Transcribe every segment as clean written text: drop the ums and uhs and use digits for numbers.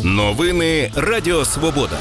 Новини Радіо Свобода.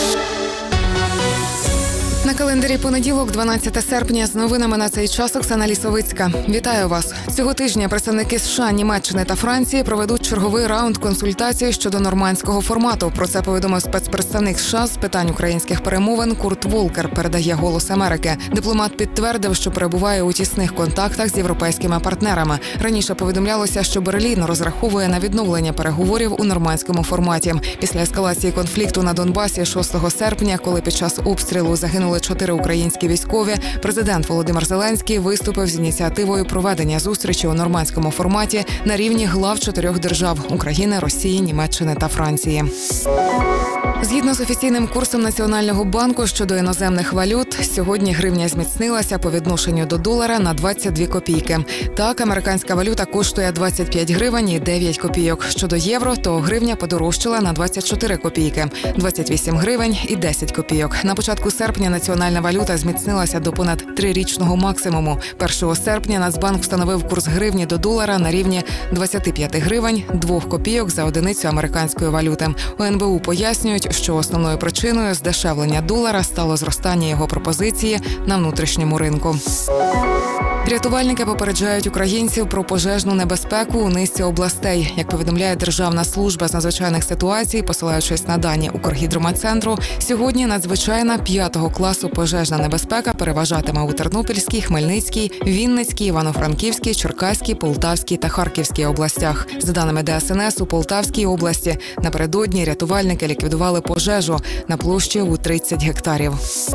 На календарі понеділок, 12 серпня, з новинами на цей час Оксана Лісовицька. Вітаю вас. Цього тижня представники США, Німеччини та Франції проведуть черговий раунд консультацій щодо нормандського формату. Про це повідомив спецпредставник США з питань українських перемовин Курт Волкер, передає «Голос Америки». Дипломат підтвердив, що перебуває у тісних контактах з європейськими партнерами. Раніше повідомлялося, що Берлін розраховує на відновлення переговорів у нормандському форматі. Після ескалації конфлікту на Донбасі 6 серпня, коли під час обстрілу загинули 4 українські військові, президент Володимир Зеленський виступив з ініціативою проведення зустрічі у нормандському форматі на рівні глав 4 держав – України, Росії, Німеччини та Франції. Згідно з офіційним курсом Національного банку щодо іноземних валют, сьогодні гривня зміцнилася по відношенню до долара на 22 копійки. Так, американська валюта коштує 25 гривень і 9 копійок. Щодо євро, то гривня подорожчала на 24 копійки, 28 гривень і 10 копійок. На початку серпня національна валюта зміцнилася до понад 3-річного максимуму. 1 серпня Нацбанк встановив курс гривні до долара на рівні 25 гривень, 2 копійок за одиницю американської валюти. У НБУ пояснюють, що основною причиною здешевлення долара стало зростання його пропозиції на внутрішньому ринку. Рятувальники попереджають українців про пожежну небезпеку у низці областей. Як повідомляє Державна служба з надзвичайних ситуацій, посилаючись на дані Укргідрометцентру, сьогодні надзвичайна 5-го класу пожежна небезпека переважатиме у Тернопільській, Хмельницькій, Вінницькій, Івано-Франківській, Черкаській, Полтавській та Харківській областях. За даними ДСНС, у Полтавській області напередодні рятувальники ліквідували пожежу на площі у 30 гектарів.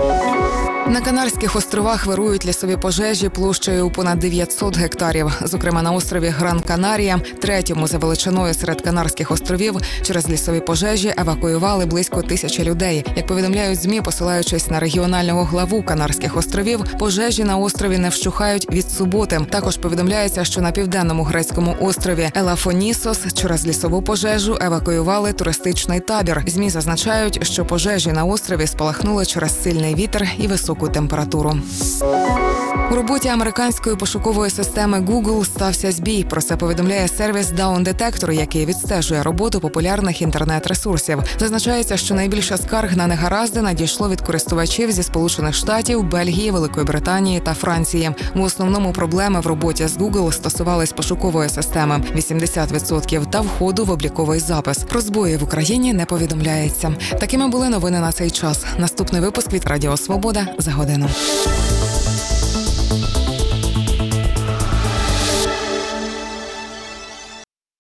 На Канарських островах вирують лісові пожежі площею у понад 900 гектарів. Зокрема, на острові Гран-Канарія, 3-му за величиною серед Канарських островів, через лісові пожежі евакуювали близько 1000 людей. Як повідомляють ЗМІ, посилаючись на регіонального главу Канарських островів, пожежі на острові не вщухають від суботи. Також повідомляється, що на південному грецькому острові Елафонісос через лісову пожежу евакуювали туристичний табір. ЗМІ зазначають, що пожежі на острові спалахнули через сильний вітер і високу температуру. У роботі американської пошукової системи Google стався збій. Про це повідомляє сервіс Down Detector, який відстежує роботу популярних інтернет-ресурсів. Зазначається, що найбільше скарг на негаразди надійшло від користувачів зі Сполучених Штатів, Бельгії, Великої Британії та Франції. В основному проблеми в роботі з Google стосувались пошукової системи – 80% та входу в обліковий запис. Про збої в Україні не повідомляється. Такими були новини на цей час. Наступний випуск від Радіо Свобода за годину.